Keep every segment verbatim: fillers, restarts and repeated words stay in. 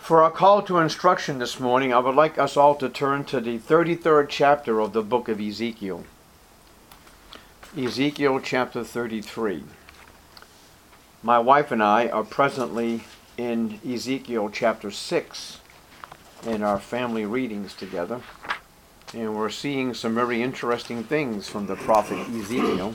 For our call to instruction this morning, I would like us all to turn to the thirty-third chapter of the book of Ezekiel. Ezekiel chapter thirty-three. My wife and I are presently in Ezekiel chapter six in our family readings together. And we're seeing some very interesting things from the prophet Ezekiel.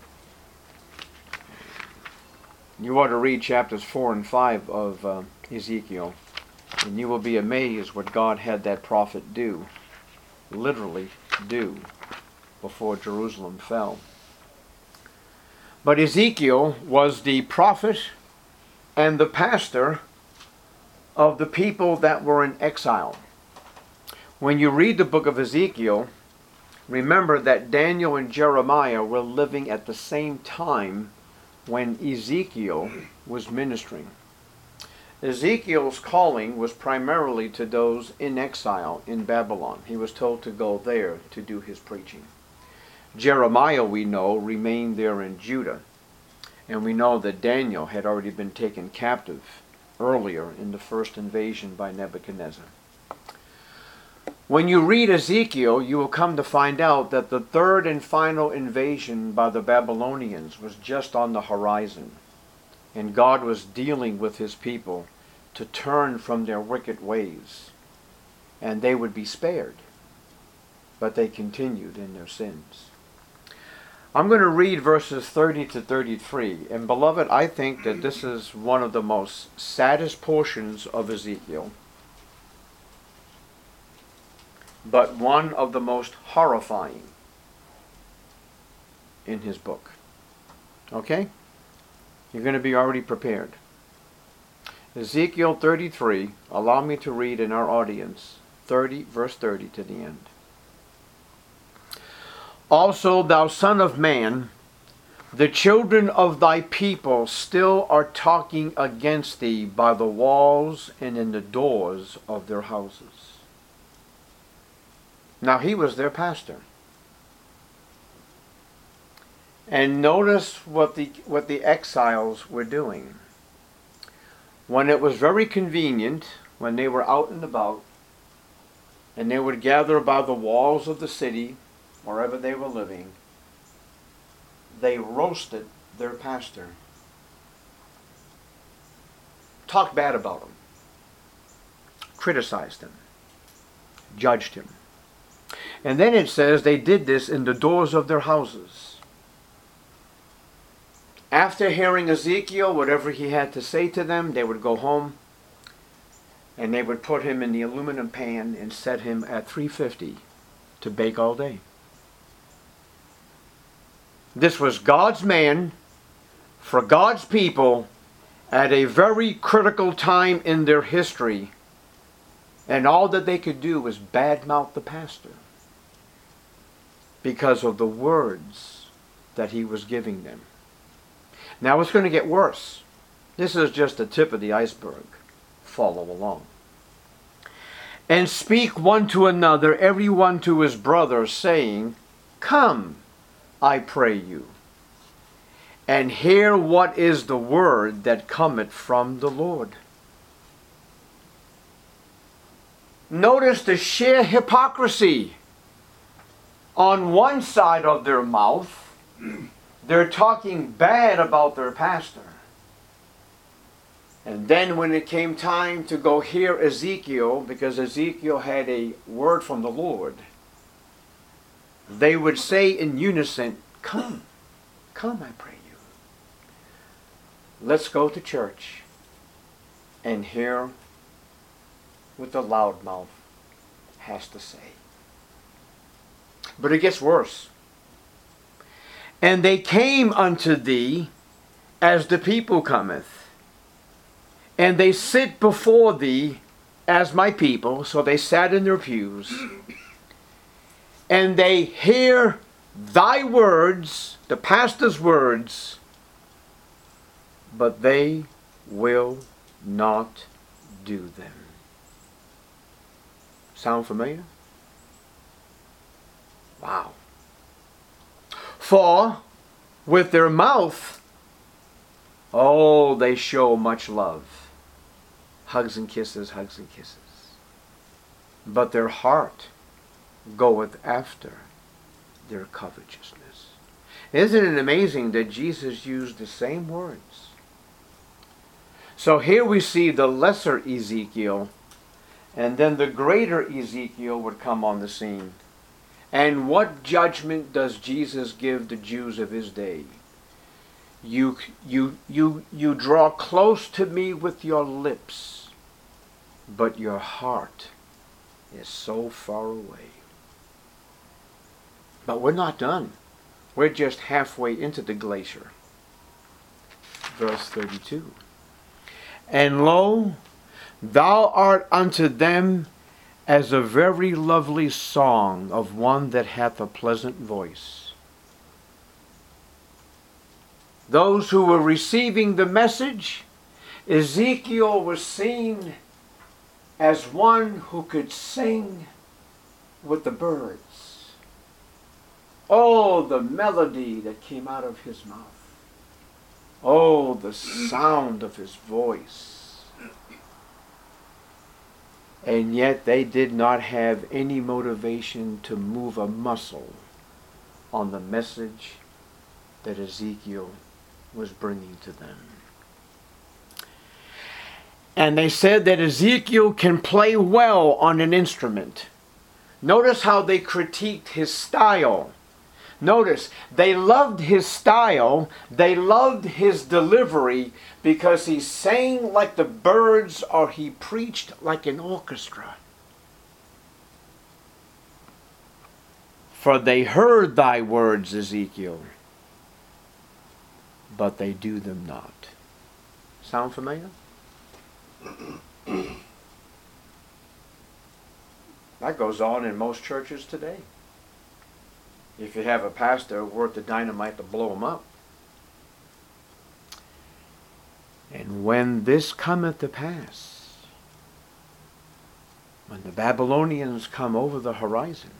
You ought to read chapters four and five of uh, Ezekiel. And you will be amazed what God had that prophet do, literally do, before Jerusalem fell. But Ezekiel was the prophet and the pastor of the people that were in exile. When you read the book of Ezekiel, remember that Daniel and Jeremiah were living at the same time when Ezekiel was ministering. Ezekiel's calling was primarily to those in exile in Babylon. He was told to go there to do his preaching. Jeremiah, we know, remained there in Judah. And we know that Daniel had already been taken captive earlier in the first invasion by Nebuchadnezzar. When you read Ezekiel, you will come to find out that the third and final invasion by the Babylonians was just on the horizon. And God was dealing with his people to turn from their wicked ways. And they would be spared. But they continued in their sins. I'm going to read verses thirty to thirty-three. And beloved, I think that this is one of the most saddest portions of Ezekiel. But one of the most horrifying in his book. Okay? You're going to be already prepared. Ezekiel thirty-three, allow me to read in our audience, thirty, verse thirty to the end. Also, thou son of man, the children of thy people still are talking against thee by the walls and in the doors of their houses. Now, he was their pastor. And notice what the what the exiles were doing. When it was very convenient, when they were out and about, and they would gather by the walls of the city, wherever they were living, they roasted their pastor. Talked bad about him. Criticized him. Judged him. And then it says they did this in the doors of their houses. After hearing Ezekiel, whatever he had to say to them, they would go home and they would put him in the aluminum pan and set him at three fifty to bake all day. This was God's man for God's people at a very critical time in their history, and all that they could do was badmouth the pastor because of the words that he was giving them. Now it's going to get worse. This is just the tip of the iceberg. Follow along. And speak one to another, every one to his brother, saying, Come, I pray you, and hear what is the word that cometh from the Lord. Notice the sheer hypocrisy. On one side of their mouth, they're talking bad about their pastor. And then when it came time to go hear Ezekiel, because Ezekiel had a word from the Lord, they would say in unison, Come, come, I pray you. Let's go to church and hear what the loudmouth has to say. But it gets worse. And they came unto thee as the people cometh, and they sit before thee as my people. So they sat in their pews, and they hear thy words, the pastor's words, but they will not do them. Sound familiar? Wow. For with their mouth, oh, they show much love. Hugs and kisses, hugs and kisses. But their heart goeth after their covetousness. Isn't it amazing that Jesus used the same words? So here we see the lesser Ezekiel, and then the greater Ezekiel would come on the scene. And what judgment does Jesus give the Jews of his day? You, you, you, you draw close to me with your lips, but your heart is so far away. But we're not done. We're just halfway into the glacier. Verse thirty-two. And lo, thou art unto them as a very lovely song of one that hath a pleasant voice. Those who were receiving the message, Ezekiel was seen as one who could sing with the birds. Oh, the melody that came out of his mouth. Oh, the sound of his voice. And yet they did not have any motivation to move a muscle on the message that Ezekiel was bringing to them. And they said that Ezekiel can play well on an instrument. Notice how they critiqued his style. Notice, they loved his style, they loved his delivery because he sang like the birds or he preached like an orchestra. For they heard thy words, Ezekiel, but they do them not. Sound familiar? That goes on in most churches today. If you have a pastor worth the dynamite to blow him up. And when this cometh to pass, when the Babylonians come over the horizon,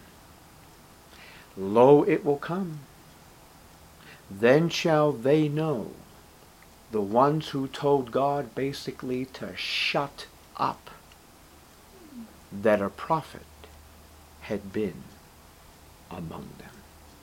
lo, it will come. Then shall they know, the ones who told God basically to shut up, that a prophet had been among them.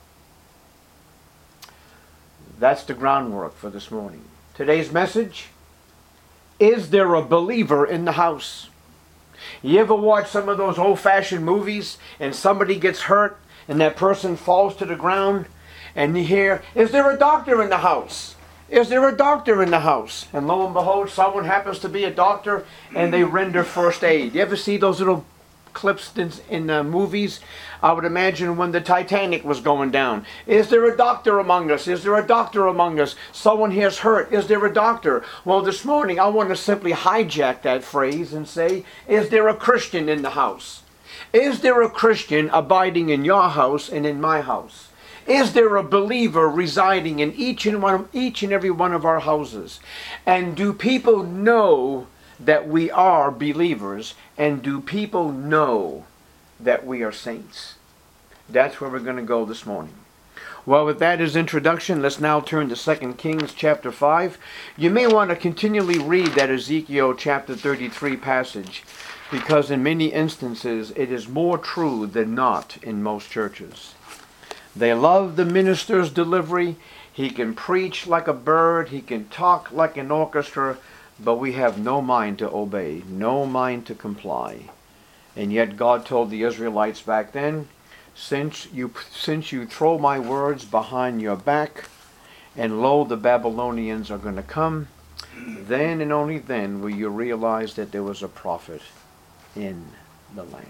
That's the groundwork for this morning. Today's message, is there a believer in the house? You ever watch some of those old-fashioned movies and somebody gets hurt and that person falls to the ground and you hear, is there a doctor in the house? Is there a doctor in the house? And lo and behold, someone happens to be a doctor and they render first aid. You ever see those little clips in, in uh, movies? I would imagine when the Titanic was going down. Is there a doctor among us? Is there a doctor among us? Someone here's hurt. Is there a doctor? Well, this morning I want to simply hijack that phrase and say, is there a Christian in the house? Is there a Christian abiding in your house and in my house? Is there a believer residing in each and one, each and every one of our houses? And do people know that we are believers? And do people know that we are saints? That's where we're going to go this morning. Well, with that as introduction, let's now turn to Second Kings chapter five. You may want to continually read that Ezekiel chapter thirty-three passage, because in many instances it is more true than not in most churches. They love the minister's delivery. He can preach like a bird. He can talk like an orchestra. But we have no mind to obey, no mind to comply. And yet God told the Israelites back then, since you, since you throw my words behind your back, and lo, the Babylonians are going to come, then and only then will you realize that there was a prophet in the land.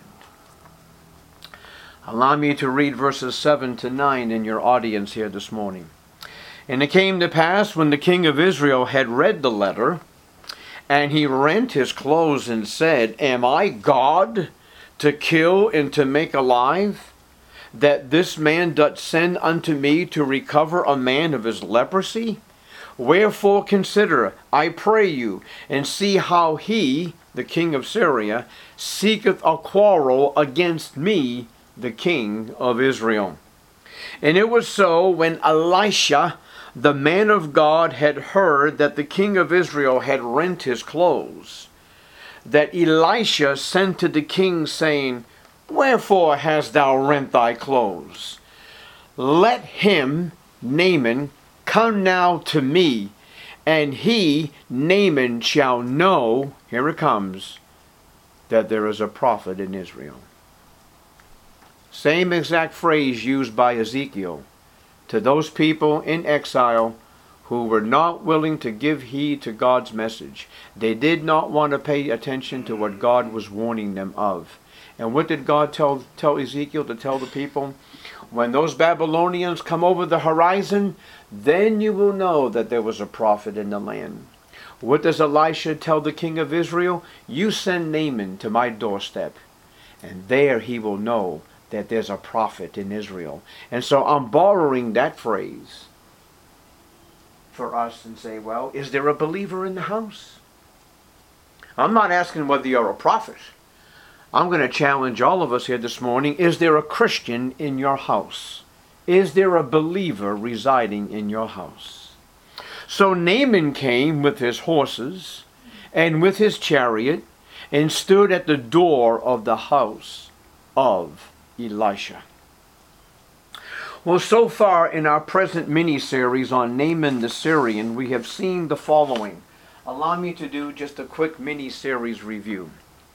Allow me to read verses seven to nine in your audience here this morning. And it came to pass, when the king of Israel had read the letter, and he rent his clothes and said, am I God to kill and to make alive, that this man doth send unto me to recover a man of his leprosy? Wherefore consider, I pray you, and see how he, the king of Syria, seeketh a quarrel against me, the king of Israel. And it was so, when Elisha, the man of God, had heard that the king of Israel had rent his clothes, that Elisha sent to the king, saying, Wherefore hast thou rent thy clothes? Let him, Naaman, come now to me, and he, Naaman, shall know, here it comes, that there is a prophet in Israel. Same exact phrase used by Ezekiel to those people in exile who were not willing to give heed to God's message. They did not want to pay attention to what God was warning them of. And what did God tell, tell Ezekiel to tell the people? When those Babylonians come over the horizon, then you will know that there was a prophet in the land. What does Elisha tell the king of Israel? You send Naaman to my doorstep, and there he will know that there's a prophet in Israel. And so I'm borrowing that phrase for us and say, well, is there a believer in the house? I'm not asking whether you're a prophet. I'm going to challenge all of us here this morning. Is there a Christian in your house? Is there a believer residing in your house? So Naaman came with his horses and with his chariot and stood at the door of the house of Elisha. Well, so far in our present mini-series on Naaman the Syrian, we have seen the following. Allow me to do just a quick mini-series review.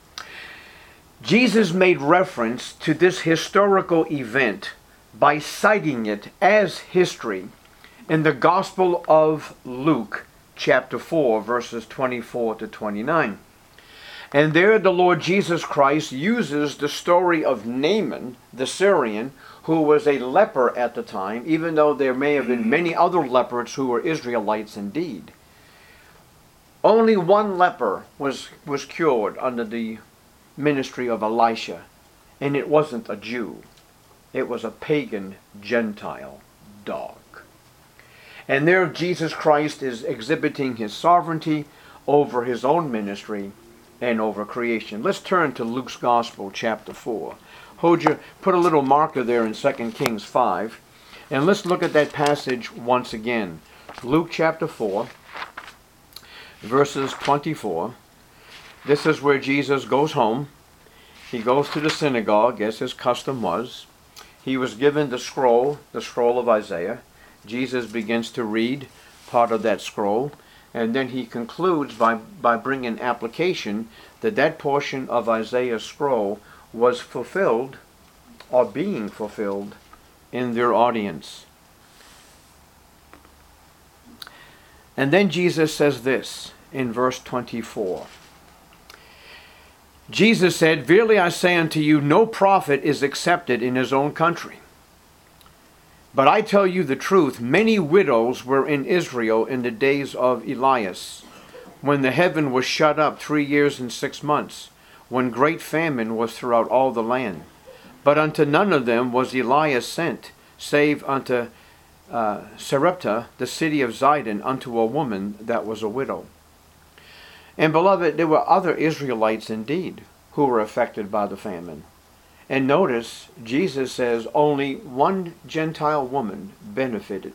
Jesus made reference to this historical event by citing it as history in the Gospel of Luke, chapter four, verses twenty-four to twenty-nine. And there the Lord Jesus Christ uses the story of Naaman the Syrian, who was a leper at the time, even though there may have been many other lepers who were Israelites indeed. Only one leper was, was cured under the ministry of Elisha, and it wasn't a Jew. It was a pagan Gentile dog. And there Jesus Christ is exhibiting his sovereignty over his own ministry and over creation. Let's turn to Luke's Gospel, chapter four. Hold your, put a little marker there in Second Kings five, and let's look at that passage once again. Luke chapter four, verses twenty-four. This is where Jesus goes home. He goes to the synagogue, as his custom was. He was given the scroll, the scroll of Isaiah. Jesus begins to read part of that scroll, and then he concludes by, by bringing application that that portion of Isaiah's scroll was fulfilled, or being fulfilled, in their audience. And then Jesus says this in verse twenty-four. Jesus said, Verily I say unto you, no prophet is accepted in his own country. But I tell you the truth, many widows were in Israel in the days of Elias, when the heaven was shut up three years and six months, when great famine was throughout all the land. But unto none of them was Elias sent, save unto uh, Sarepta, the city of Zidon, unto a woman that was a widow. And beloved, there were other Israelites indeed who were affected by the famine. And notice, Jesus says only one Gentile woman benefited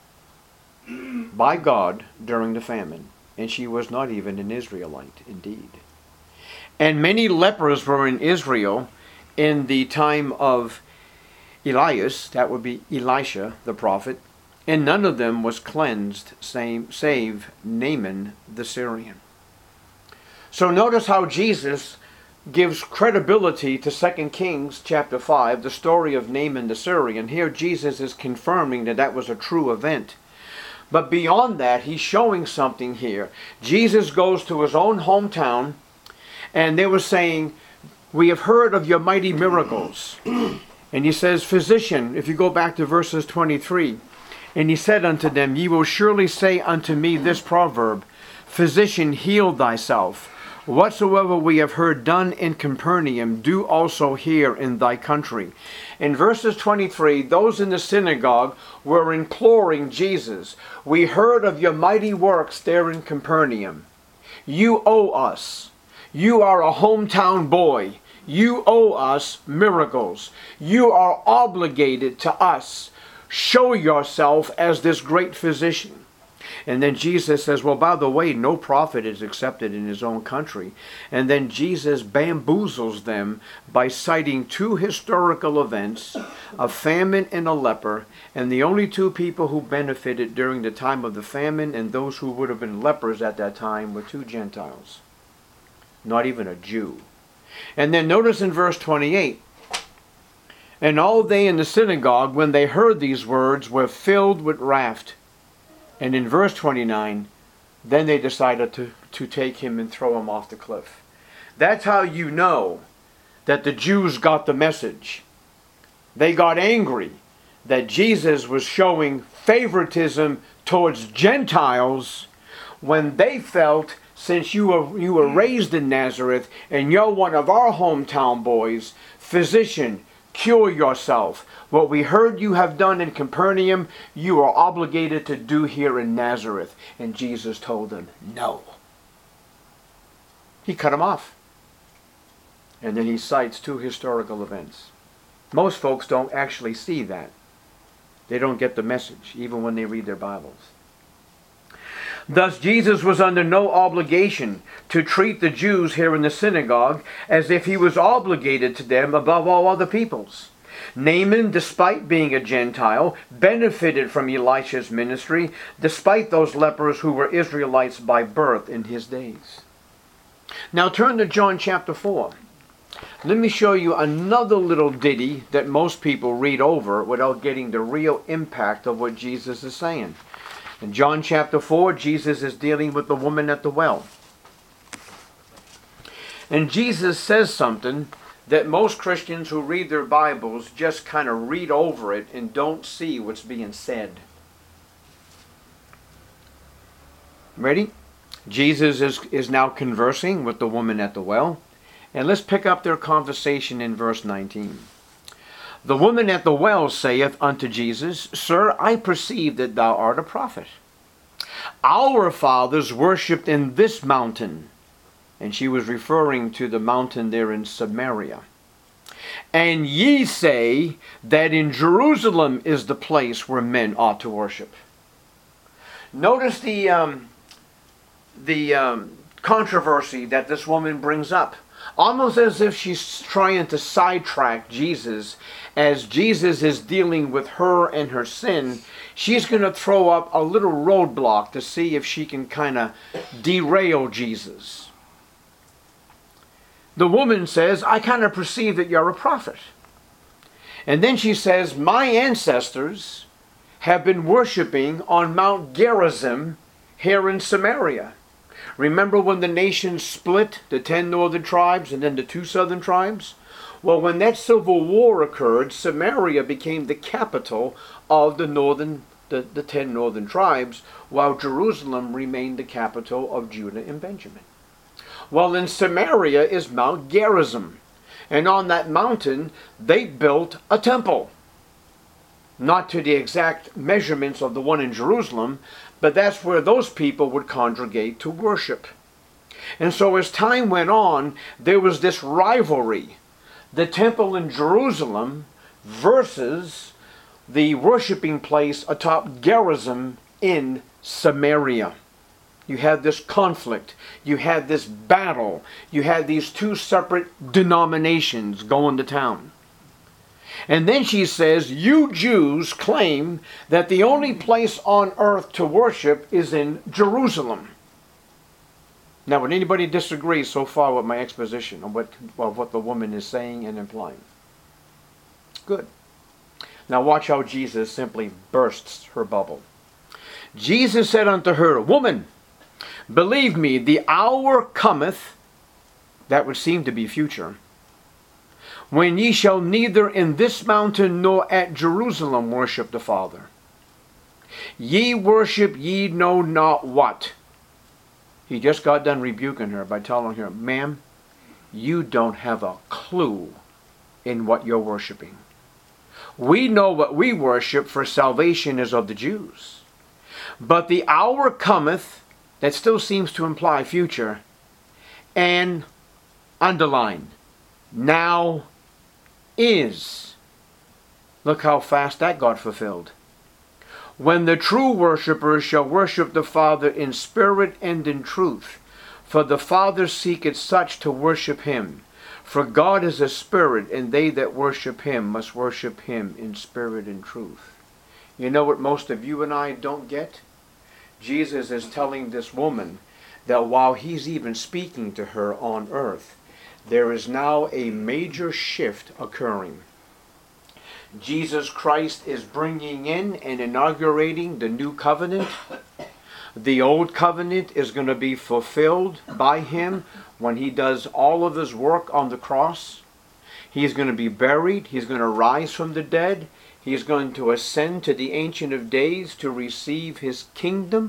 by God during the famine, and she was not even an Israelite indeed. And many lepers were in Israel in the time of Elias, that would be Elisha the prophet, and none of them was cleansed save, save Naaman the Syrian. So notice how Jesus gives credibility to Second Kings chapter five, the story of Naaman the Syrian. Here Jesus is confirming that that was a true event. But beyond that, he's showing something here. Jesus goes to his own hometown, and they were saying, we have heard of your mighty miracles. And he says, Physician, if you go back to verses twenty-three, and he said unto them, Ye will surely say unto me this proverb, Physician, heal thyself. Whatsoever we have heard done in Capernaum, do also here in thy country. In verses twenty-three, those in the synagogue were imploring Jesus, we heard of your mighty works there in Capernaum. You owe us. You are a hometown boy. You owe us miracles. You are obligated to us. Show yourself as this great physician. And then Jesus says, well, by the way, no prophet is accepted in his own country. And then Jesus bamboozles them by citing two historical events, a famine and a leper. And the only two people who benefited during the time of the famine and those who would have been lepers at that time were two Gentiles. Not even a Jew. And then notice in verse twenty-eight, and all they in the synagogue, when they heard these words, were filled with wrath. And in verse twenty-nine, then they decided to, to take him and throw him off the cliff. That's how you know that the Jews got the message. They got angry that Jesus was showing favoritism towards Gentiles when they felt, since you were, you were raised in Nazareth and you're one of our hometown boys, physician, cure yourself. What we heard you have done in Capernaum, you are obligated to do here in Nazareth. And Jesus told them, no. He cut them off. And then he cites two historical events. Most folks don't actually see that. They don't get the message, even when they read their Bibles. Thus, Jesus was under no obligation to treat the Jews here in the synagogue as if he was obligated to them above all other peoples. Naaman, despite being a Gentile, benefited from Elisha's ministry, despite those lepers who were Israelites by birth in his days. Now turn to John chapter four. Let me show you another little ditty that most people read over without getting the real impact of what Jesus is saying. In John chapter four, Jesus is dealing with the woman at the well. And Jesus says something that most Christians who read their Bibles just kind of read over it and don't see what's being said. Ready? Jesus is, is now conversing with the woman at the well. And let's pick up their conversation in verse nineteen. The woman at the well saith unto Jesus, Sir, I perceive that thou art a prophet. Our fathers worshipped in this mountain. And she was referring to the mountain there in Samaria. And ye say that in Jerusalem is the place where men ought to worship. Notice the, um, the um, controversy that this woman brings up. Almost as if she's trying to sidetrack Jesus. As Jesus is dealing with her and her sin, she's going to throw up a little roadblock to see if she can kind of derail Jesus. The woman says, I kind of perceive that you're a prophet. And then she says, my ancestors have been worshiping on Mount Gerizim here in Samaria. Remember when the nation split, the ten northern tribes and then the two southern tribes? Well, when that civil war occurred, Samaria became the capital of the northern, the, the ten northern tribes, while Jerusalem remained the capital of Judah and Benjamin. Well, in Samaria is Mount Gerizim. And on that mountain, they built a temple. Not to the exact measurements of the one in Jerusalem, but that's where those people would congregate to worship. And so as time went on, there was this rivalry. The temple in Jerusalem versus the worshiping place atop Gerizim in Samaria. You had this conflict. You had this battle. You had these two separate denominations going to town. And then she says, you Jews claim that the only place on earth to worship is in Jerusalem. Now, would anybody disagree so far with my exposition of what, of what the woman is saying and implying? Good. Now watch how Jesus simply bursts her bubble. Jesus said unto her, Woman, believe me, the hour cometh, that would seem to be future, when ye shall neither in this mountain nor at Jerusalem worship the Father. Ye worship ye know not what. He just got done rebuking her by telling her, ma'am, you don't have a clue in what you're worshiping. We know what we worship, for salvation is of the Jews. But the hour cometh, that still seems to imply future, and underline, now is. Look how fast that got fulfilled. when the true worshippers shall worship the Father in spirit and in truth. For the Father seeketh such to worship him. For God is a spirit, and they that worship him must worship him in spirit and truth. You know what most of you and I don't get? Jesus is telling this woman that while he's even speaking to her on earth, there is now a major shift occurring. Jesus Christ is bringing in and inaugurating the new covenant. The old covenant is going to be fulfilled by him when he does all of his work on the cross. He's going to be buried. He's going to rise from the dead. He's going to ascend to the Ancient of Days to receive his kingdom.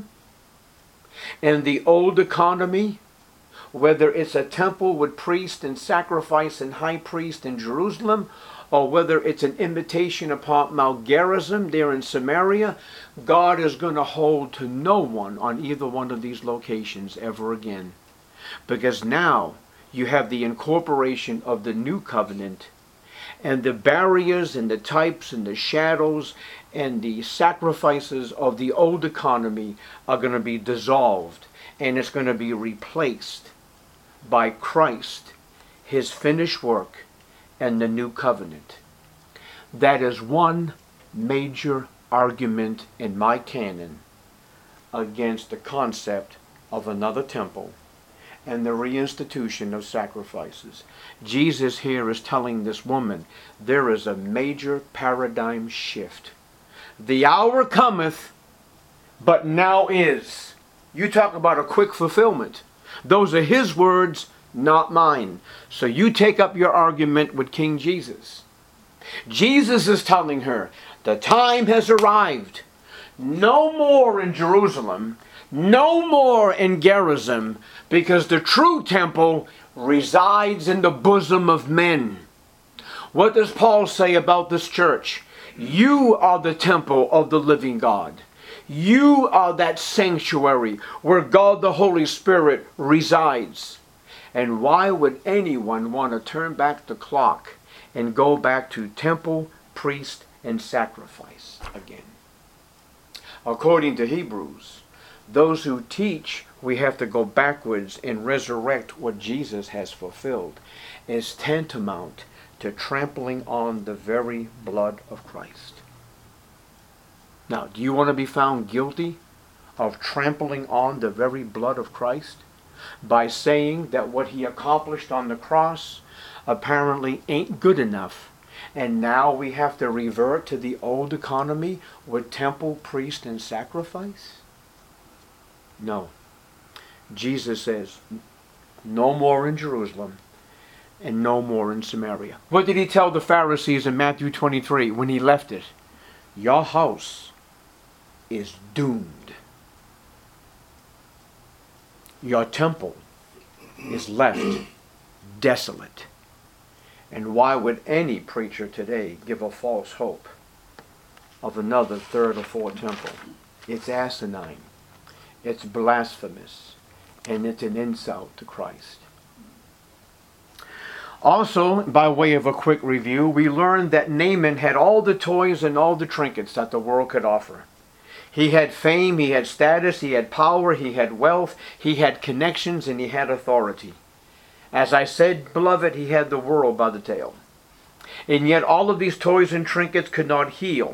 And the old economy, whether it's a temple with priest and sacrifice and high priest in Jerusalem, or whether it's an imitation upon Mount Gerizim there in Samaria, God is going to hold to no one on either one of these locations ever again. Because now you have the incorporation of the new covenant, and the barriers and the types and the shadows and the sacrifices of the old economy are going to be dissolved, and it's going to be replaced by Christ, his finished work, and the new covenant. That is one major argument in my canon against the concept of another temple and the reinstitution of sacrifices. Jesus here is telling this woman there is a major paradigm shift. The hour cometh, but now is. You talk about a quick fulfillment. Those are his words, not mine. So you take up your argument with King Jesus. Jesus is telling her, the time has arrived. No more in Jerusalem, no more in Gerizim, because the true temple resides in the bosom of men. What does Paul say about this church? You are the temple of the living God. You are that sanctuary where God the Holy Spirit resides. And why would anyone want to turn back the clock and go back to temple, priest, and sacrifice again? According to Hebrews, those who teach we have to go backwards and resurrect what Jesus has fulfilled is tantamount to trampling on the very blood of Christ. Now, do you want to be found guilty of trampling on the very blood of Christ by saying that what he accomplished on the cross apparently ain't good enough, and now we have to revert to the old economy with temple, priest, and sacrifice? No. Jesus says, no more in Jerusalem and no more in Samaria. What did he tell the Pharisees in Matthew twenty-three when he left it? Your house is doomed. Your temple is left desolate. And why would any preacher today give a false hope of another third or fourth temple? It's asinine. It's blasphemous. And it's an insult to Christ. Also, by way of a quick review, we learned that Naaman had all the toys and all the trinkets that the world could offer. He had fame, he had status, he had power, he had wealth, he had connections, and he had authority. As I said, beloved, he had the world by the tail. And yet all of these toys and trinkets could not heal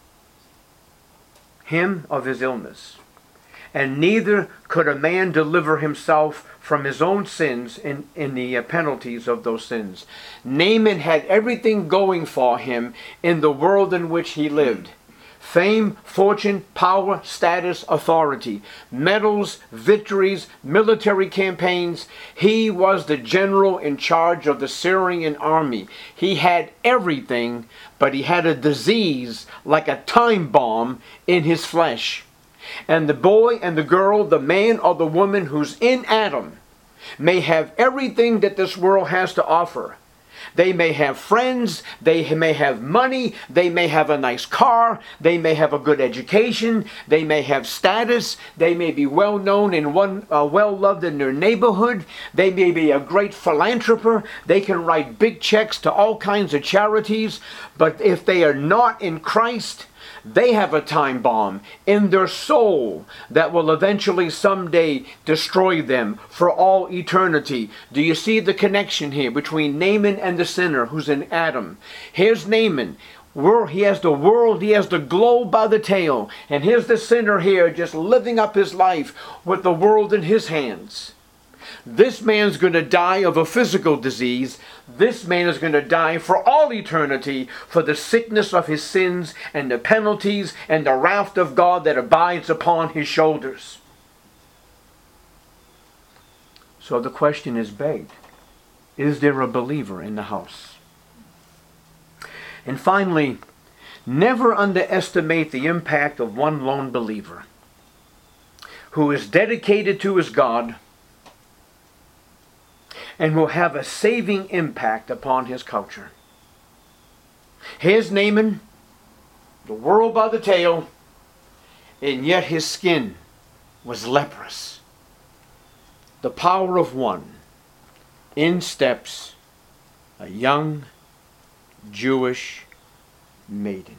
him of his illness. And neither could a man deliver himself from his own sins in, in the penalties of those sins. Naaman had everything going for him in the world in which he lived. Fame, fortune, power, status, authority, medals, victories, military campaigns. He was the general in charge of the Syrian army. He had everything, but he had a disease like a time bomb in his flesh. And the boy and the girl, the man or the woman who's in Adam, may have everything that this world has to offer. They may have friends, they may have money, they may have a nice car, they may have a good education, they may have status, they may be well known and one, uh, well loved in their neighborhood, they may be a great philanthropist, they can write big checks to all kinds of charities, but if they are not in Christ, They have a time bomb in their soul that will eventually someday destroy them for all eternity. Do you see the connection here between Naaman and the sinner who's in Adam? Here's Naaman. He has the world, he has the globe by the tail. And here's the sinner here just living up his life with the world in his hands. This man's going to die of a physical disease. This man is going to die for all eternity for the sickness of his sins and the penalties and the wrath of God that abides upon his shoulders. So the question is begged, is there a believer in the house? And finally, never underestimate the impact of one lone believer who is dedicated to his God and will have a saving impact upon his culture. Here's Naaman, the world by the tail, and yet his skin was leprous. The power of one. In steps a young Jewish maiden.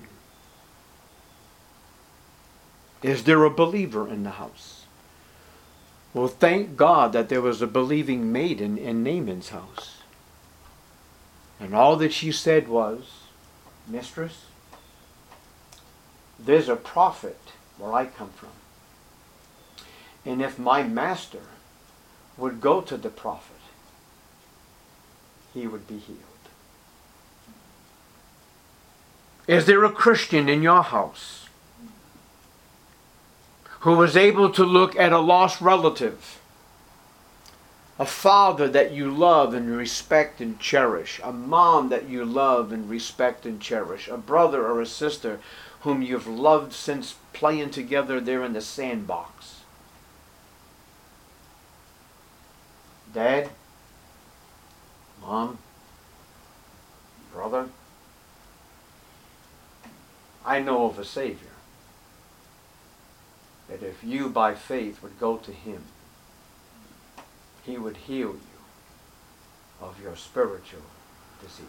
Is there a believer in the house? Well, thank God that there was a believing maiden in Naaman's house. And all that she said was, Mistress, there's a prophet where I come from. And if my master would go to the prophet, he would be healed. Is there a Christian in your house who was able to look at a lost relative, a father that you love and respect and cherish, a mom that you love and respect and cherish, a brother or a sister whom you've loved since playing together there in the sandbox? Dad, Mom, brother, I know of a Savior that if you by faith would go to him, he would heal you of your spiritual disease.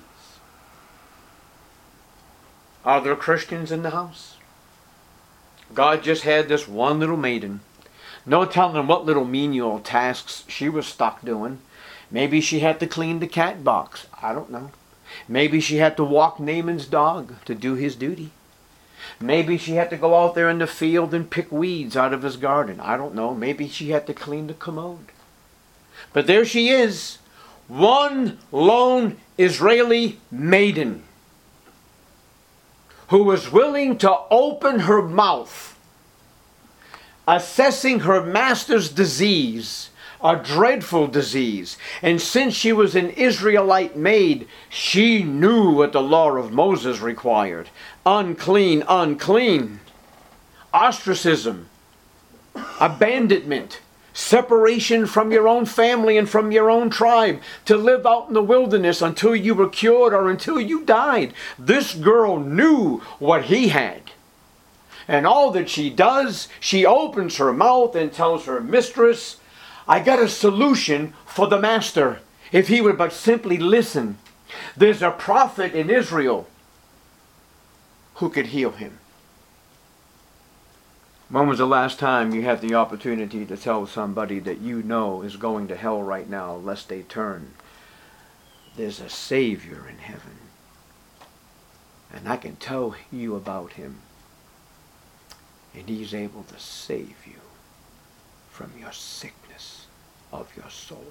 Are there Christians in the house? God just had this one little maiden. No telling what little menial tasks she was stuck doing. Maybe she had to clean the cat box. I don't know. Maybe she had to walk Naaman's dog to do his duty. Maybe she had to go out there in the field and pick weeds out of his garden. I don't know. Maybe she had to clean the commode. But there she is, one lone Israeli maiden who was willing to open her mouth, assessing her master's disease, a dreadful disease. And since she was an Israelite maid, she knew what the law of Moses required. Unclean, unclean. Ostracism, abandonment, separation from your own family and from your own tribe, to live out in the wilderness until you were cured or until you died. This girl knew what he had. And all that she does, she opens her mouth and tells her mistress, I got a solution for the master, if he would but simply listen. There's a prophet in Israel who could heal him. When was the last time you had the opportunity to tell somebody that you know is going to hell right now, lest they turn? There's a Savior in heaven, and I can tell you about him, and he's able to save you from your sickness of your soul.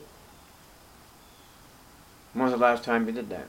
When was the last time you did that?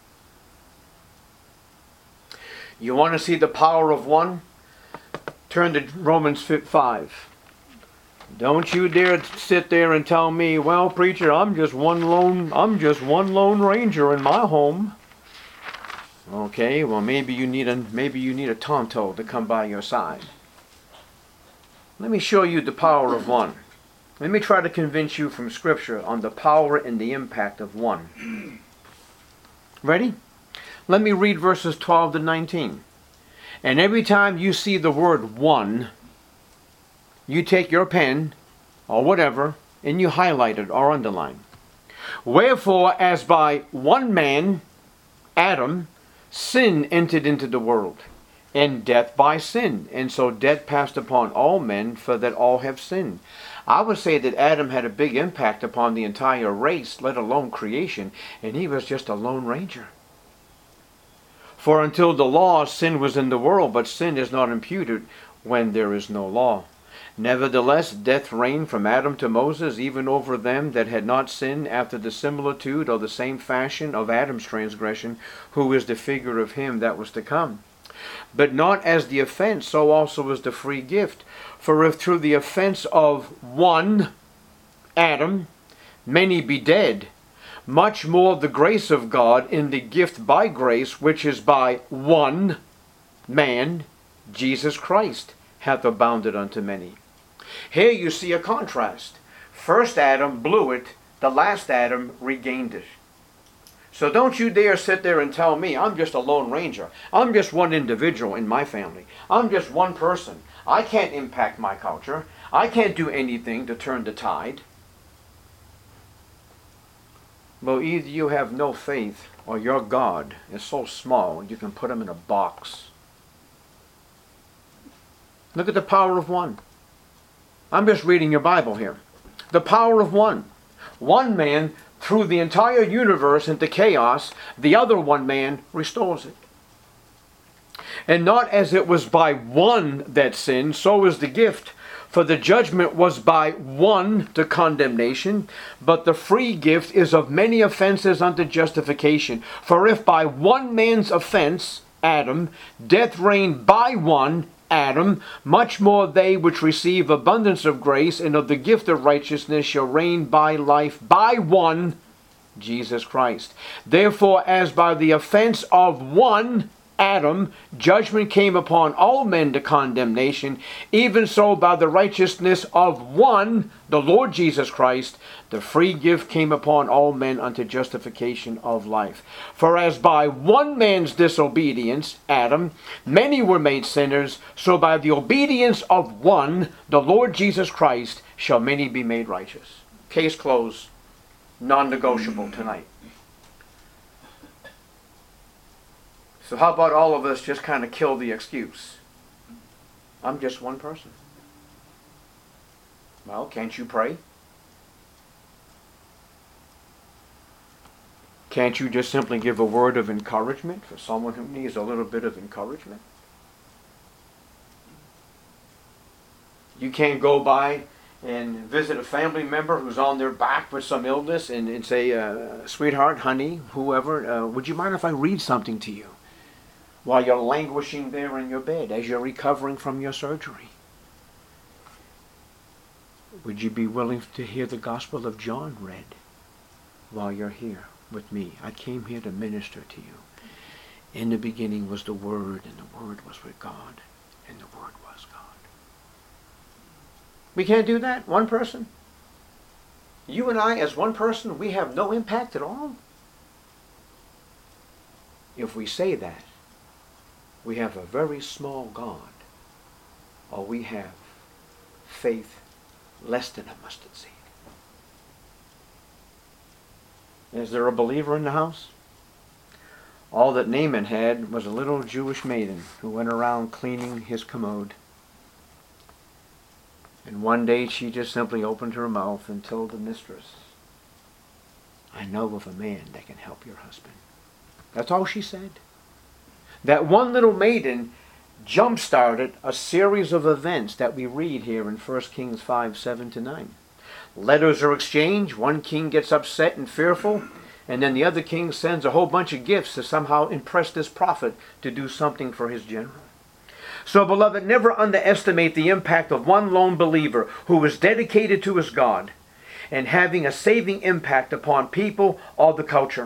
You want to see the power of one? Turn to Romans five. Don't you dare sit there and tell me, well, preacher, I'm just one lone, I'm just one lone ranger in my home. Okay, well maybe you need a maybe you need a Tonto to come by your side. Let me show you the power of one. Let me try to convince you from Scripture on the power and the impact of one. Ready? Let me read verses twelve to nineteen. And every time you see the word one, you take your pen or whatever and you highlight it or underline. Wherefore, as by one man, Adam, sin entered into the world, and death by sin. And so death passed upon all men, for that all have sinned. I would say that Adam had a big impact upon the entire race, let alone creation, and he was just a lone ranger. For until the law, sin was in the world, but sin is not imputed when there is no law. Nevertheless, death reigned from Adam to Moses, even over them that had not sinned, after the similitude or the same fashion of Adam's transgression, who is the figure of him that was to come. But not as the offense, so also is the free gift. For if through the offense of one, Adam, many be dead, much more the grace of God in the gift by grace, which is by one man, Jesus Christ, hath abounded unto many. Here you see a contrast. First Adam blew it, the last Adam regained it. So don't you dare sit there and tell me I'm just a lone ranger. I'm just one individual in my family. I'm just one person. I can't impact my culture. I can't do anything to turn the tide. Well, either you have no faith or your God is so small you can put him in a box. Look at the power of one. I'm just reading your Bible here. The power of one. One man threw the entire universe into chaos. The other one man restores it. And not as it was by one that sinned, so is the gift. For the judgment was by one to condemnation, but the free gift is of many offenses unto justification. For if by one man's offense, Adam, death reigned by one, Adam, much more they which receive abundance of grace and of the gift of righteousness shall reign by life by one, Jesus Christ. Therefore, as by the offense of one, Adam, judgment came upon all men to condemnation, even so by the righteousness of one, the Lord Jesus Christ, the free gift came upon all men unto justification of life. For as by one man's disobedience, Adam, many were made sinners, so by the obedience of one, the Lord Jesus Christ, shall many be made righteous. Case closed. Non-negotiable tonight. So how about all of us just kind of kill the excuse? I'm just one person. Well, can't you pray? Can't you just simply give a word of encouragement for someone who needs a little bit of encouragement? You can't go by and visit a family member who's on their back with some illness and, and say, uh, sweetheart, honey, whoever, uh, would you mind if I read something to you? While you're languishing there in your bed as you're recovering from your surgery. Would you be willing to hear the Gospel of John read while you're here with me? I came here to minister to you. In the beginning was the Word, and the Word was with God, and the Word was God. We can't do that, one person. You and I, as one person, we have no impact at all. If we say that, we have a very small God, or we have faith less than a mustard seed. Is there a believer in the house? All that Naaman had was a little Jewish maiden who went around cleaning his commode. And one day she just simply opened her mouth and told the mistress, I know of a man that can help your husband. That's all she said. That one little maiden jump-started a series of events that we read here in First Kings five, seven to nine. Letters are exchanged. One king gets upset and fearful, and then the other king sends a whole bunch of gifts to somehow impress this prophet to do something for his general. So, beloved, never underestimate the impact of one lone believer who is dedicated to his God and having a saving impact upon people or the culture.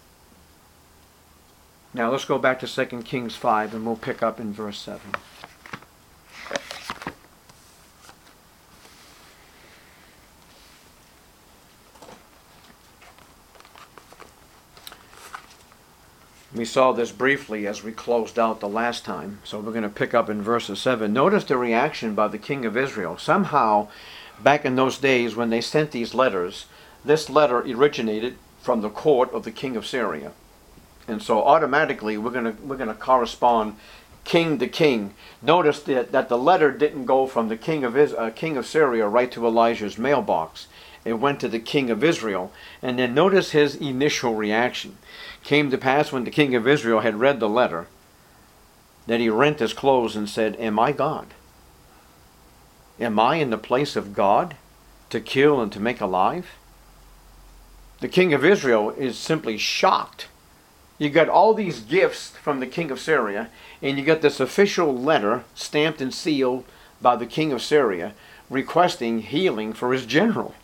Now let's go back to Second Kings five and we'll pick up in verse seven. We saw this briefly as we closed out the last time, so we're going to pick up in verse seven. Notice the reaction by the king of Israel. Somehow, back in those days when they sent these letters, this letter originated from the court of the king of Syria. And so automatically we're going to we're going to correspond king to king. Notice that, that the letter didn't go from the king of, Is, uh, king of Syria right to Elijah's mailbox. It went to the king of Israel. And then notice his initial reaction. Came to pass when the king of Israel had read the letter, that he rent his clothes and said, Am I God? Am I in the place of God to kill and to make alive? The king of Israel is simply shocked. You got all these gifts from the king of Syria, and you got this official letter stamped and sealed by the king of Syria requesting healing for his general.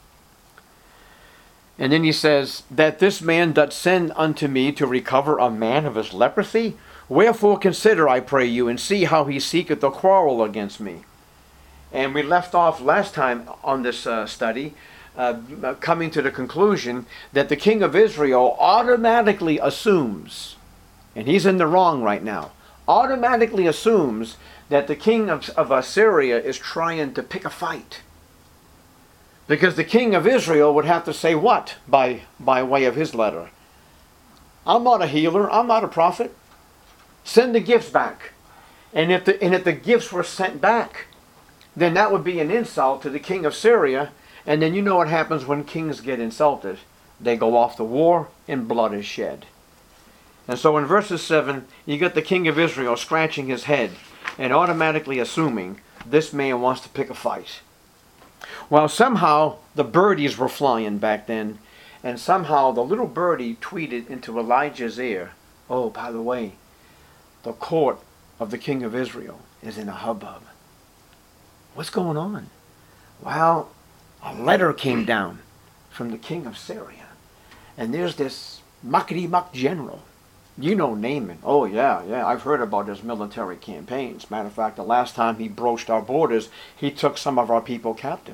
And then he says, that this man doth send unto me to recover a man of his leprosy? Wherefore consider, I pray you, and see how he seeketh a quarrel against me. And we left off last time on this uh, study, uh, coming to the conclusion that the king of Israel automatically assumes, and he's in the wrong right now, automatically assumes that the king of, of Assyria is trying to pick a fight. Because the king of Israel would have to say what by, by way of his letter? I'm not a healer. I'm not a prophet. Send the gifts back. And if the, and if the gifts were sent back, then that would be an insult to the king of Syria. And then you know what happens when kings get insulted. They go off to war and blood is shed. And so in verses seven, you get the king of Israel scratching his head and automatically assuming this man wants to pick a fight. Well, somehow the birdies were flying back then, and somehow the little birdie tweeted into Elijah's ear, oh, by the way, the court of the king of Israel is in a hubbub. What's going on? Well, a letter came down from the king of Syria, and there's this muckety-muck general. You know Naaman. Oh, yeah, yeah, I've heard about his military campaigns. Matter of fact, the last time he broached our borders, he took some of our people captive.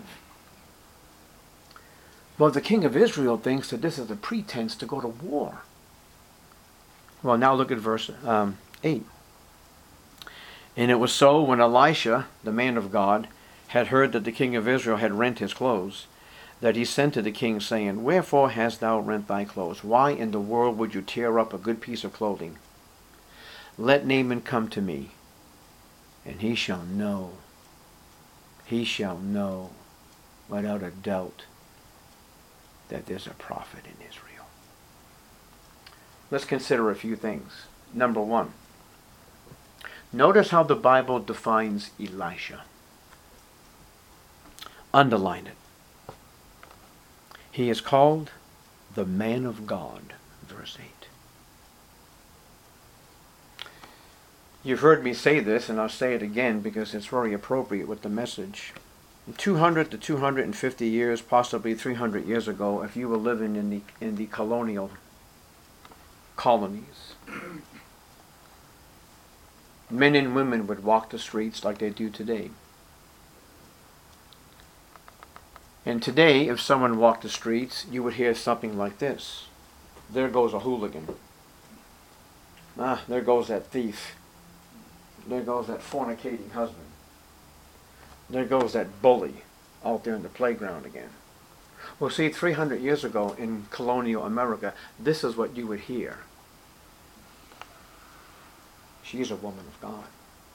Well, the king of Israel thinks that this is a pretense to go to war. Well, now look at verse um, eight. And it was so when Elisha, the man of God, had heard that the king of Israel had rent his clothes, that he sent to the king, saying, Wherefore hast thou rent thy clothes? Why in the world would you tear up a good piece of clothing? Let Naaman come to me, and he shall know, he shall know without a doubt that there's a prophet in Israel. Let's consider a few things. Number one, notice how the Bible defines Elisha. Underline it. He is called the man of God, verse eight. You've heard me say this, and I'll say it again because it's very appropriate with the message. two hundred to two hundred fifty years, possibly three hundred years ago, if you were living in the, in the colonial colonies, men and women would walk the streets like they do today. And today, if someone walked the streets, you would hear something like this. There goes a hooligan. Ah, there goes that thief. There goes that fornicating husband. There goes that bully out there in the playground again. Well, see, three hundred years ago in colonial America, this is what you would hear. She's a woman of God.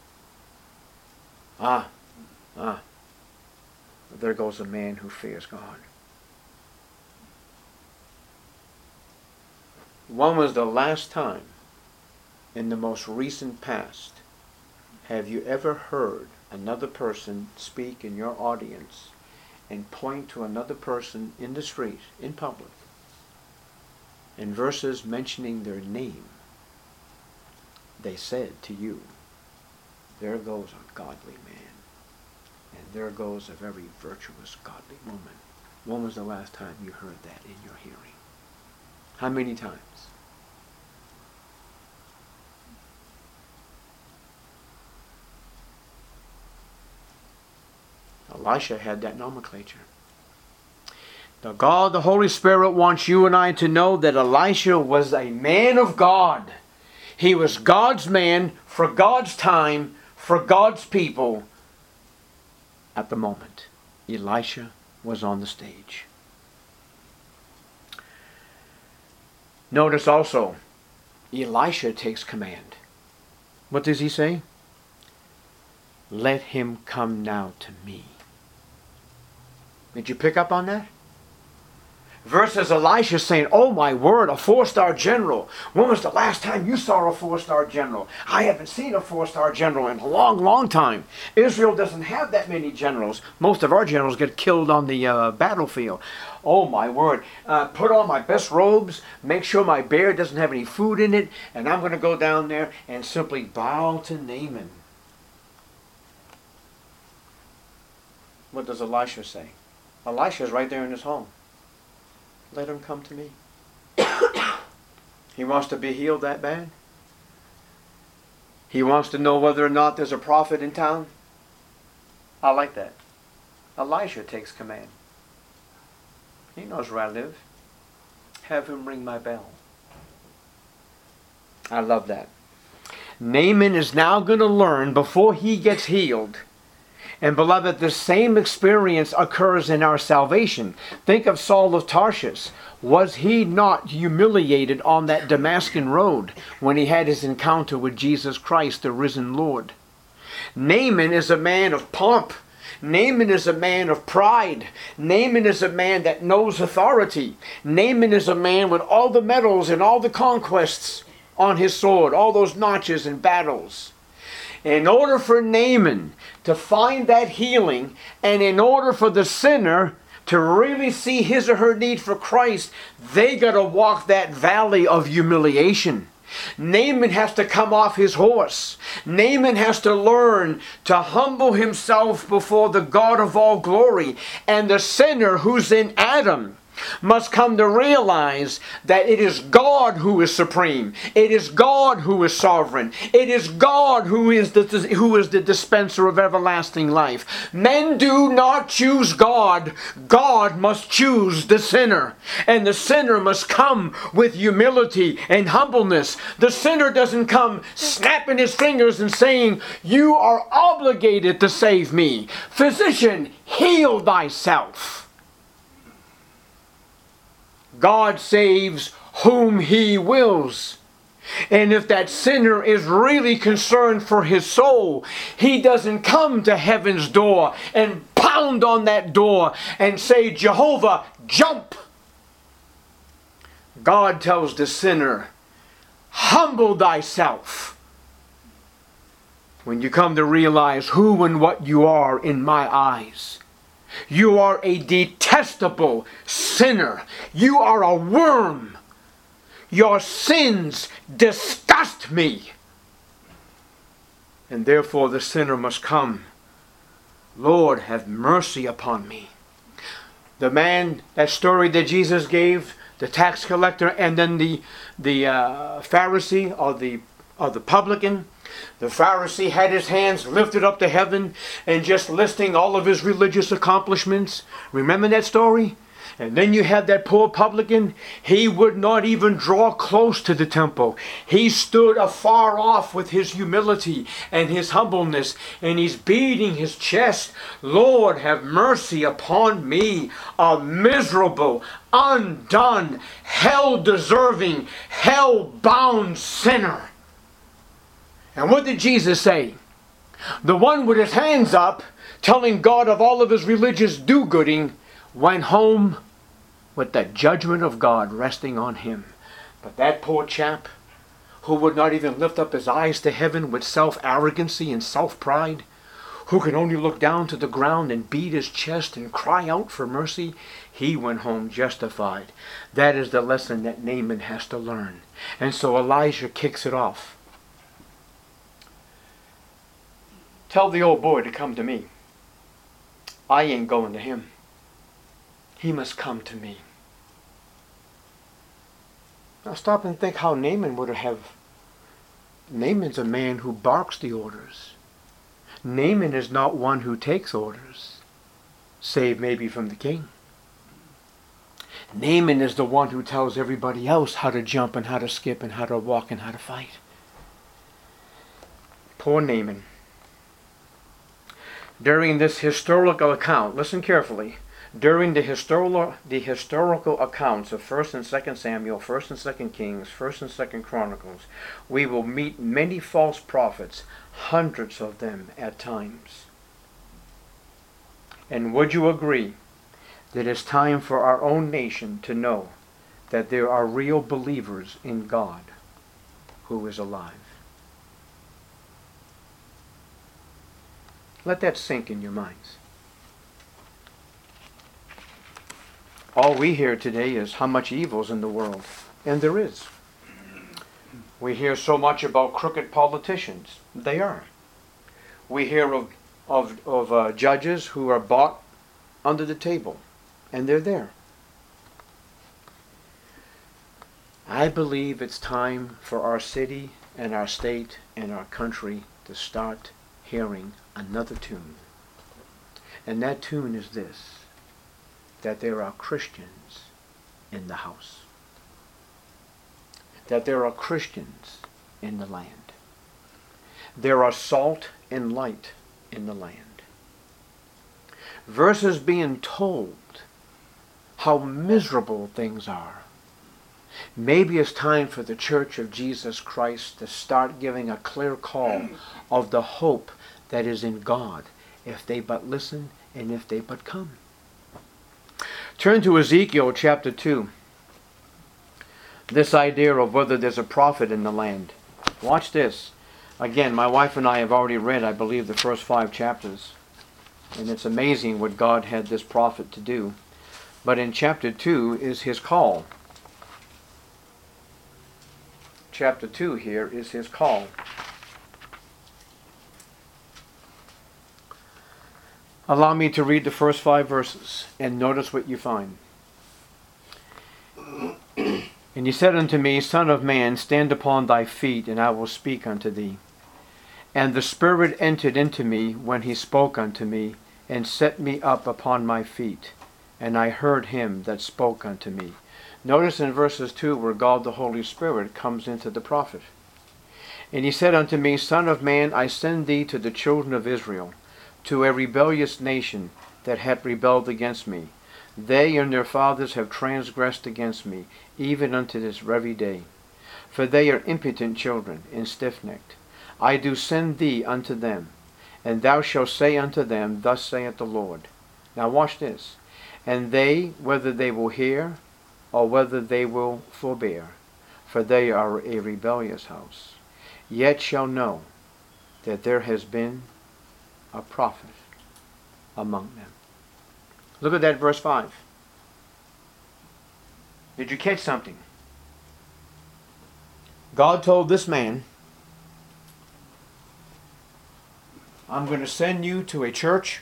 Ah, ah. There goes a man who fears God. When was the last time in the most recent past have you ever heard another person speak in your audience and point to another person in the street, in public, in verses mentioning their name? They said to you, there goes a godly man, and there goes a very virtuous godly woman. When was the last time you heard that in your hearing? How many times? Elisha had that nomenclature. The God, the Holy Spirit wants you and I to know that Elisha was a man of God. He was God's man for God's time, for God's people at the moment. Elisha was on the stage. Notice also, Elisha takes command. What does he say? Let him come now to me. Did you pick up on that? Versus Elisha saying, oh my word, a four-star general. When was the last time you saw a four-star general? I haven't seen a four-star general in a long, long time. Israel doesn't have that many generals. Most of our generals get killed on the uh, battlefield. Oh my word. Uh, put on my best robes, make sure my bear doesn't have any food in it, and I'm going to go down there and simply bow to Naaman. What does Elisha say? Elisha's right there in his home. Let him come to me. He wants to be healed that bad? He wants to know whether or not there's a prophet in town? I like that. Elisha takes command. He knows where I live. Have him ring my bell. I love that. Naaman is now going to learn before he gets healed. And beloved, the same experience occurs in our salvation. Think of Saul of Tarshish. Was he not humiliated on that Damascus road when he had his encounter with Jesus Christ, the risen Lord? Naaman is a man of pomp. Naaman is a man of pride. Naaman is a man that knows authority. Naaman is a man with all the medals and all the conquests on his sword, all those notches and battles. In order for Naaman to find that healing, and in order for the sinner to really see his or her need for Christ, they got to walk that valley of humiliation. Naaman has to come off his horse. Naaman has to learn to humble himself before the God of all glory. And the sinner who's in Adam must come to realize that it is God who is supreme. It is God who is sovereign. It is God who is the, who is the dispenser of everlasting life. Men do not choose God. God must choose the sinner. And the sinner must come with humility and humbleness. The sinner doesn't come snapping his fingers and saying, you are obligated to save me. Physician, heal thyself. God saves whom he wills. And if that sinner is really concerned for his soul, he doesn't come to heaven's door and pound on that door and say, Jehovah, jump. God tells the sinner, humble thyself. When you come to realize who and what you are in my eyes, you are a detestable sinner. You are a worm. Your sins disgust me. And therefore the sinner must come. Lord, have mercy upon me. The man, that story that Jesus gave, the tax collector and then the, the uh, Pharisee or the, or the publican. The Pharisee had his hands lifted up to heaven and just listing all of his religious accomplishments. Remember that story? And then you have that poor publican. He would not even draw close to the temple. He stood afar off with his humility and his humbleness. And he's beating his chest. Lord, have mercy upon me, a miserable, undone, hell-deserving, hell-bound sinner. And what did Jesus say? The one with his hands up, telling God of all of his religious do-gooding, went home with the judgment of God resting on him. But that poor chap, who would not even lift up his eyes to heaven with self-arrogancy and self-pride, who could only look down to the ground and beat his chest and cry out for mercy, he went home justified. That is the lesson that Naaman has to learn. And so Elijah kicks it off. Tell the old boy to come to me. I ain't going to him. He must come to me. Now stop and think how Naaman would have. Naaman's a man who barks the orders. Naaman is not one who takes orders, save maybe from the king. Naaman is the one who tells everybody else how to jump and how to skip and how to walk and how to fight. Poor Naaman. During this historical account, listen carefully, During the historical, the historical accounts of First and Second Samuel, First and Second Kings, First and Second Chronicles, we will meet many false prophets, hundreds of them at times. And would you agree that it's time for our own nation to know that there are real believers in God who is alive? Let that sink in your minds. All we hear today is how much evil's in the world. And there is. We hear so much about crooked politicians. They are. We hear of, of, of uh, judges who are bought under the table. And they're there. I believe it's time for our city and our state and our country to start hearing another tune. And that tune is this: that there are Christians in the house. That there are Christians in the land. There are salt and light in the land. Versus being told how miserable things are. Maybe it's time for the Church of Jesus Christ to start giving a clear call of the hope that is in God, if they but listen and if they but come. Turn to Ezekiel chapter two. This idea of whether there's a prophet in the land. Watch this. Again, my wife and I have already read, I believe, the first five chapters. And it's amazing what God had this prophet to do. But in chapter two is his call. Chapter two here is his call. Allow me to read the first five verses and notice what you find. And he said unto me, Son of man, stand upon thy feet, and I will speak unto thee. And the Spirit entered into me when he spoke unto me, and set me up upon my feet. And I heard him that spoke unto me. Notice in verses two where God the Holy Spirit comes into the prophet. And he said unto me, Son of man, I send thee to the children of Israel, to a rebellious nation that hath rebelled against me. They and their fathers have transgressed against me, even unto this very day. For they are impotent children, and stiffnecked. I do send thee unto them, and thou shalt say unto them, Thus saith the Lord. Now watch this. And they, whether they will hear, or whether they will forbear, for they are a rebellious house, yet shall know that there has been a prophet among them. Look at that verse five. Did you catch something? God told this man, I'm going to send you to a church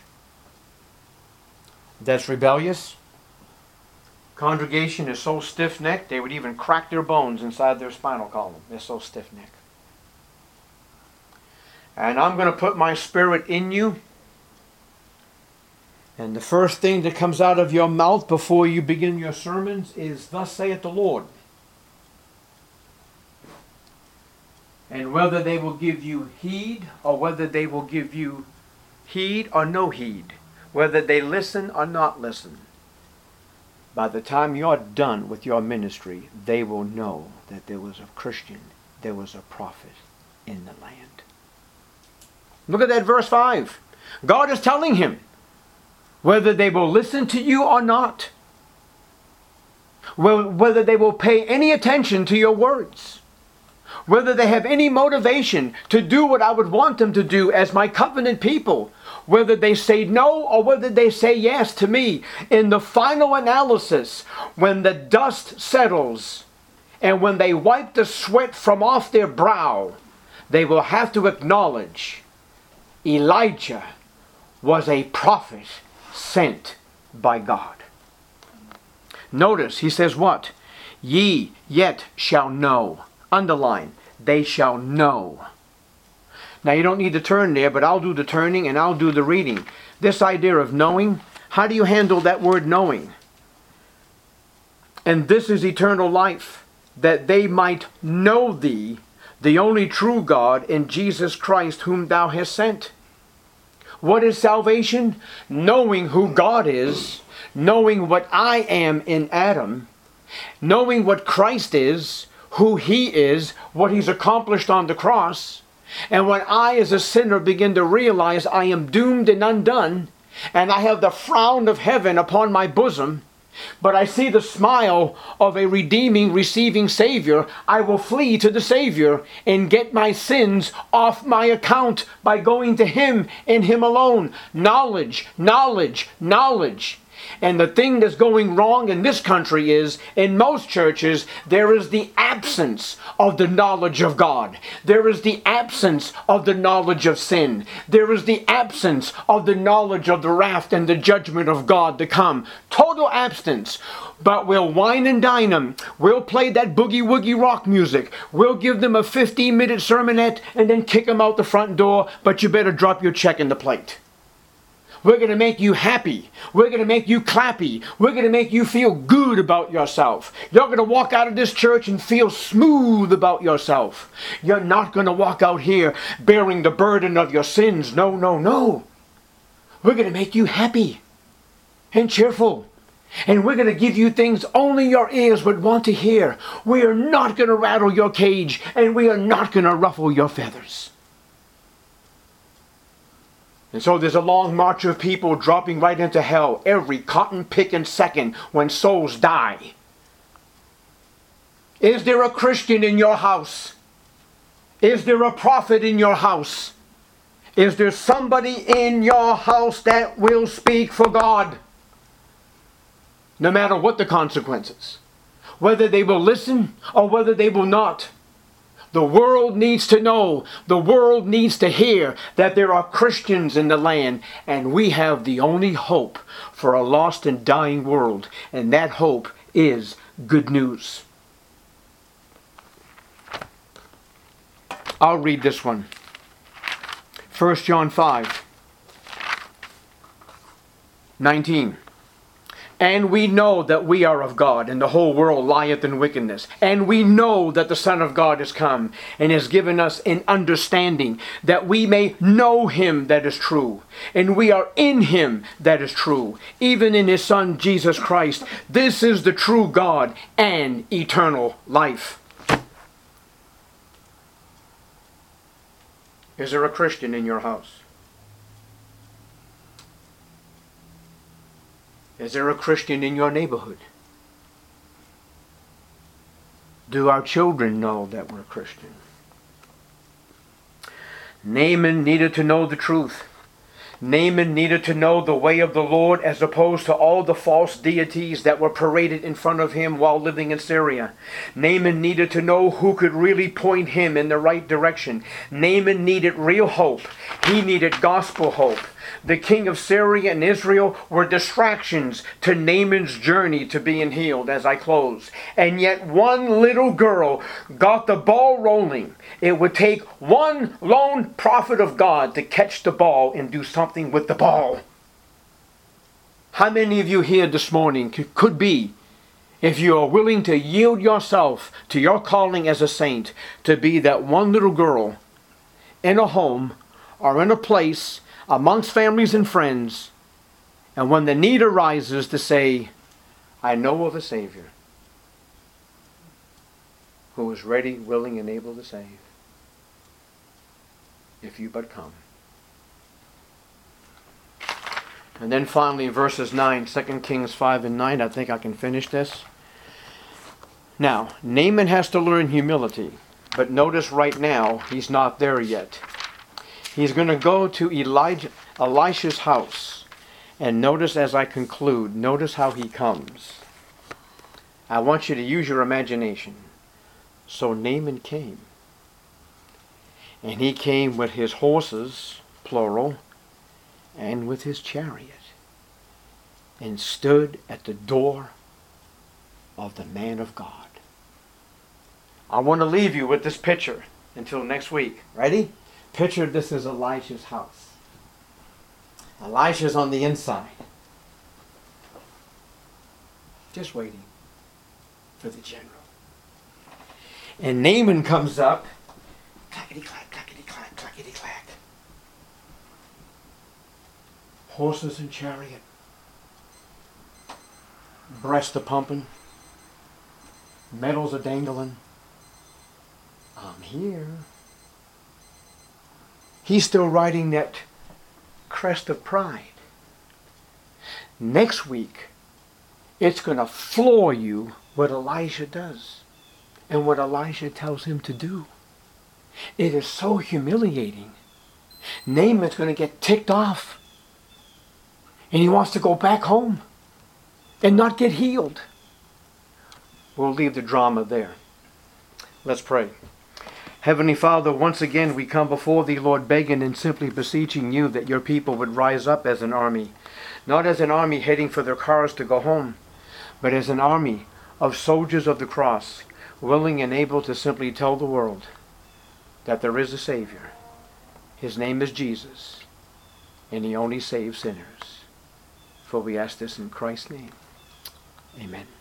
that's rebellious. Congregation is so stiff-necked they would even crack their bones inside their spinal column. They're so stiff-necked. And I'm going to put my Spirit in you. And the first thing that comes out of your mouth before you begin your sermons is, Thus saith the Lord. And whether they will give you heed or whether they will give you heed or no heed, whether they listen or not listen, by the time you're done with your ministry, they will know that there was a Christian, there was a prophet in the land. Look at that verse five. God is telling him whether they will listen to you or not, whether they will pay any attention to your words, whether they have any motivation to do what I would want them to do as my covenant people, whether they say no or whether they say yes to me. In the final analysis, when the dust settles and when they wipe the sweat from off their brow, they will have to acknowledge Elijah was a prophet sent by God. Notice, he says what? Ye yet shall know. Underline, they shall know. Now you don't need to turn there, but I'll do the turning and I'll do the reading. This idea of knowing, how do you handle that word knowing? And this is eternal life, that they might know thee, the only true God, in Jesus Christ whom thou hast sent. What is salvation? Knowing who God is, knowing what I am in Adam, knowing what Christ is, who he is, what he's accomplished on the cross, and when I as a sinner begin to realize I am doomed and undone, and I have the frown of heaven upon my bosom, but I see the smile of a redeeming, receiving Savior, I will flee to the Savior and get my sins off my account by going to him and him alone. Knowledge, knowledge, knowledge. And the thing that's going wrong in this country is, in most churches, there is the absence of the knowledge of God. There is the absence of the knowledge of sin. There is the absence of the knowledge of the wrath and the judgment of God to come. Total absence. But we'll wine and dine them. We'll play that boogie-woogie rock music. We'll give them a fifteen-minute sermonette and then kick them out the front door, but you better drop your check in the plate. We're going to make you happy. We're going to make you clappy. We're going to make you feel good about yourself. You're going to walk out of this church and feel smooth about yourself. You're not going to walk out here bearing the burden of your sins. No, no, no. We're going to make you happy and cheerful. And we're going to give you things only your ears would want to hear. We are not going to rattle your cage, and we are not going to ruffle your feathers. And so there's a long march of people dropping right into hell every cotton-picking second when souls die. Is there a Christian in your house? Is there a prophet in your house? Is there somebody in your house that will speak for God? No matter what the consequences. Whether they will listen or whether they will not. The world needs to know, the world needs to hear that there are Christians in the land, and we have the only hope for a lost and dying world, and that hope is good news. I'll read this one. First John five, nineteen. And we know that we are of God, and the whole world lieth in wickedness. And we know that the Son of God is come, and has given us an understanding, that we may know him that is true. And we are in him that is true, even in his Son Jesus Christ. This is the true God and eternal life. Is there a Christian in your house? Is there a Christian in your neighborhood? Do our children know that we're Christian? Naaman needed to know the truth. Naaman needed to know the way of the Lord as opposed to all the false deities that were paraded in front of him while living in Syria. Naaman needed to know who could really point him in the right direction. Naaman needed real hope. He needed gospel hope. The king of Syria and Israel were distractions to Naaman's journey to being healed, as I close. And yet one little girl got the ball rolling. It would take one lone prophet of God to catch the ball and do something with the ball. How many of you here this morning could be, if you are willing to yield yourself to your calling as a saint, to be that one little girl in a home or in a place amongst families and friends, and when the need arises to say, I know of a Savior who is ready, willing, and able to save, if you but come. And then finally, verses nine, Second Kings five and nine, I think I can finish this. Now, Naaman has to learn humility, but notice right now, he's not there yet. He's going to go to Elijah, Elisha's house. And notice as I conclude, notice how he comes. I want you to use your imagination. So Naaman came. And he came with his horses, plural, and with his chariot, and stood at the door of the man of God. I want to leave you with this picture until next week. Ready? Picture this is Elisha's house. Elisha's on the inside, just waiting for the general. And Naaman comes up, clackety-clack, clackety-clack, clackety-clack. Horses and chariot. breasts are pumping, medals are dangling. I'm here. He's still riding that crest of pride. Next week, it's going to floor you what Elijah does and what Elijah tells him to do. It is so humiliating. Naaman's going to get ticked off. And he wants to go back home and not get healed. We'll leave the drama there. Let's pray. Heavenly Father, once again we come before Thee, Lord, begging and simply beseeching You that Your people would rise up as an army. Not as an army heading for their cars to go home, but as an army of soldiers of the cross, willing and able to simply tell the world that there is a Savior. His name is Jesus, and He only saves sinners. For we ask this in Christ's name. Amen.